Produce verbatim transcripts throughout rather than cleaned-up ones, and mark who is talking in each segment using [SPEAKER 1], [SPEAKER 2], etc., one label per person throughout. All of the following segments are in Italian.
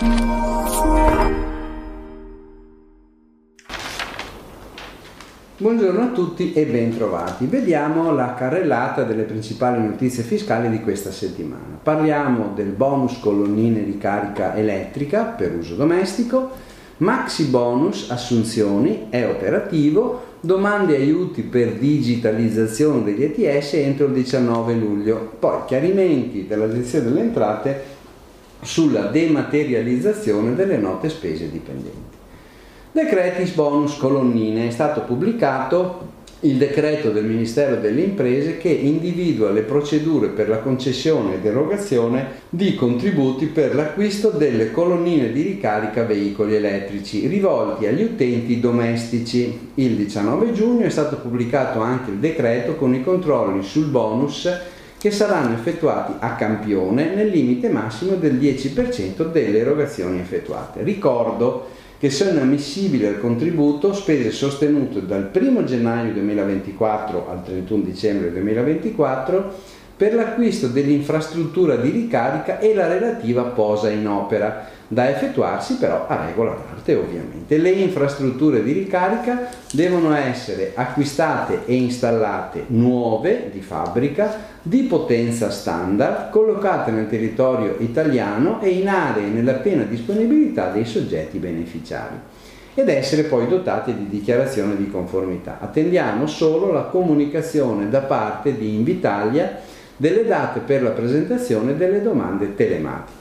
[SPEAKER 1] Buongiorno a tutti e bentrovati. Vediamo la carrellata delle principali notizie fiscali di questa settimana. Parliamo del bonus colonnine di carica elettrica per uso domestico, maxi bonus assunzioni è operativo, domande e aiuti per digitalizzazione degli E T S entro il diciannove luglio, poi chiarimenti dell'Agenzia delle Entrate sulla dematerializzazione delle note spese dipendenti. Decretis bonus colonnine. È stato pubblicato il decreto del Ministero delle Imprese che individua le procedure per la concessione ed erogazione di contributi per l'acquisto delle colonnine di ricarica veicoli elettrici rivolti agli utenti domestici. Il diciannove giugno è stato pubblicato anche il decreto con i controlli sul bonus che saranno effettuati a campione nel limite massimo del dieci per cento delle erogazioni effettuate. Ricordo che sono ammissibili al contributo spese sostenute dal primo gennaio duemilaventiquattro al trentuno dicembre duemilaventiquattro per l'acquisto dell'infrastruttura di ricarica e la relativa posa in opera, da effettuarsi però a regola d'arte ovviamente. Le infrastrutture di ricarica devono essere acquistate e installate nuove di fabbrica, di potenza standard, collocate nel territorio italiano e in aree nella piena disponibilità dei soggetti beneficiari, ed essere poi dotate di dichiarazione di conformità. Attendiamo solo la comunicazione da parte di Invitalia delle date per la presentazione delle domande telematiche.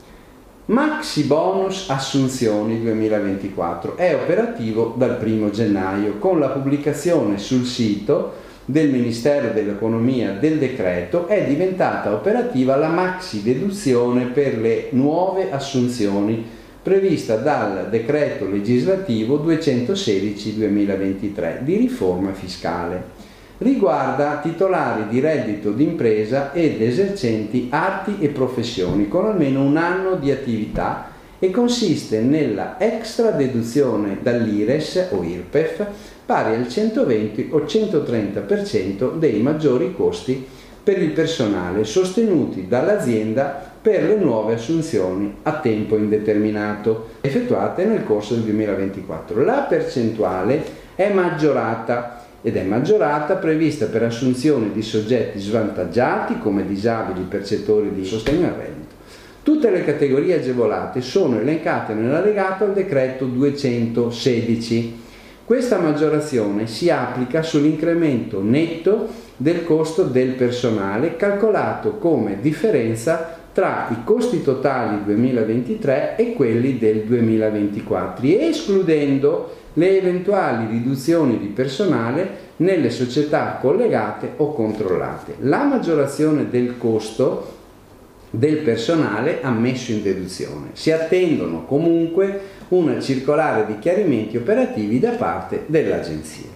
[SPEAKER 1] Maxi bonus assunzioni duemilaventiquattro è operativo dal primo gennaio con la pubblicazione sul sito del Ministero dell'Economia del decreto. È diventata operativa la maxi deduzione per le nuove assunzioni prevista dal decreto legislativo duecentosedici duemilaventitré di riforma fiscale. Riguarda titolari di reddito d'impresa ed esercenti arti e professioni con almeno un anno di attività e consiste nella extra deduzione dall'I R E S o I R P E F pari al centoventi o centotrenta per cento dei maggiori costi per il personale sostenuti dall'azienda per le nuove assunzioni a tempo indeterminato effettuate nel corso del duemilaventiquattro. La percentuale è maggiorata ed è maggiorata prevista per assunzioni di soggetti svantaggiati come disabili percettori di sostegno al reddito. Tutte le categorie agevolate sono elencate nell'allegato al decreto duecentosedici. Questa maggiorazione si applica sull'incremento netto del costo del personale calcolato come differenza tra i costi totali duemilaventitré e quelli del duemilaventiquattro, escludendo le eventuali riduzioni di personale nelle società collegate o controllate. La maggiorazione del costo del personale ammesso in deduzione. Si attendono comunque una circolare di chiarimenti operativi da parte dell'Agenzia.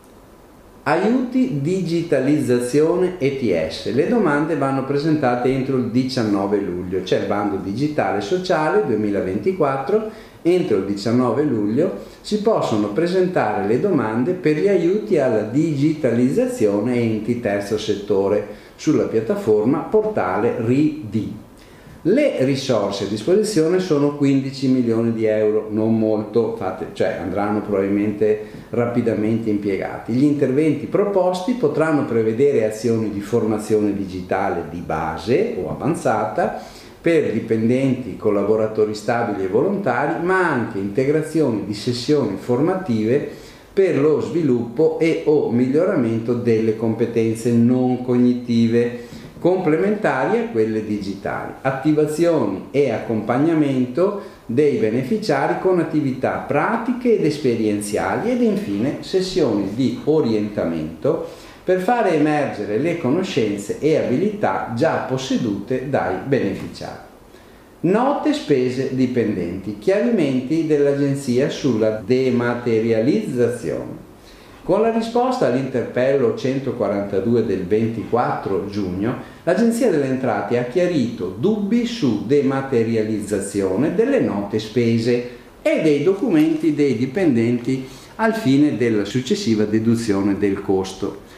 [SPEAKER 1] Aiuti digitalizzazione E T S. Le domande vanno presentate entro il diciannove luglio. C'è il bando digitale sociale duemilaventiquattro. Entro il diciannove luglio si possono presentare le domande per gli aiuti alla digitalizzazione enti terzo settore sulla piattaforma portale R I D I. Le risorse a disposizione sono quindici milioni di euro, non molto, fate, cioè andranno probabilmente rapidamente impiegati. Gli interventi proposti potranno prevedere azioni di formazione digitale di base o avanzata per dipendenti, collaboratori stabili e volontari, ma anche integrazioni di sessioni formative per lo sviluppo e o miglioramento delle competenze non cognitive complementari a quelle digitali, attivazioni e accompagnamento dei beneficiari con attività pratiche ed esperienziali ed infine sessioni di orientamento per fare emergere le conoscenze e abilità già possedute dai beneficiari. Note spese dipendenti, chiarimenti dell'Agenzia sulla dematerializzazione. Con la risposta all'interpello centoquarantadue del ventiquattro giugno, l'Agenzia delle Entrate ha chiarito dubbi su dematerializzazione delle note spese e dei documenti dei dipendenti al fine della successiva deduzione del costo.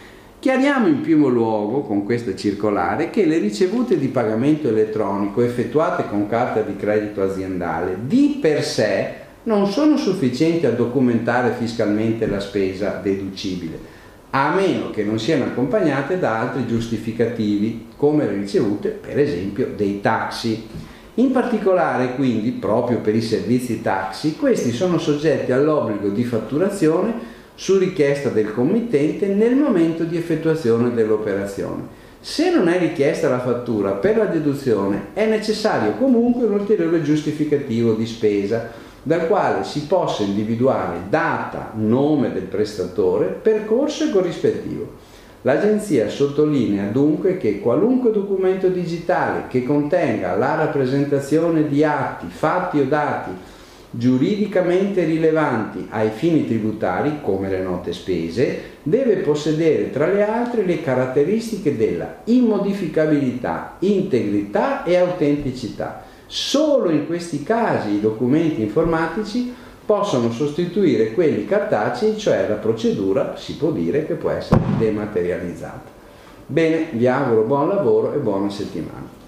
[SPEAKER 1] Chiariamo in primo luogo con questa circolare che le ricevute di pagamento elettronico effettuate con carta di credito aziendale di per sé non sono sufficienti a documentare fiscalmente la spesa deducibile, a meno che non siano accompagnate da altri giustificativi, come le ricevute per esempio dei taxi. In particolare, quindi, proprio per i servizi taxi, questi sono soggetti all'obbligo di fatturazione su richiesta del committente nel momento di effettuazione dell'operazione. Se non è richiesta la fattura per la deduzione, è necessario comunque un ulteriore giustificativo di spesa, dal quale si possa individuare data, nome del prestatore, percorso e corrispettivo. L'Agenzia sottolinea dunque che qualunque documento digitale che contenga la rappresentazione di atti, fatti o dati giuridicamente rilevanti ai fini tributari, come le note spese, deve possedere tra le altre le caratteristiche della immodificabilità, integrità e autenticità. Solo in questi casi i documenti informatici possono sostituire quelli cartacei, cioè la procedura si può dire che può essere dematerializzata. Bene, vi auguro buon lavoro e buona settimana.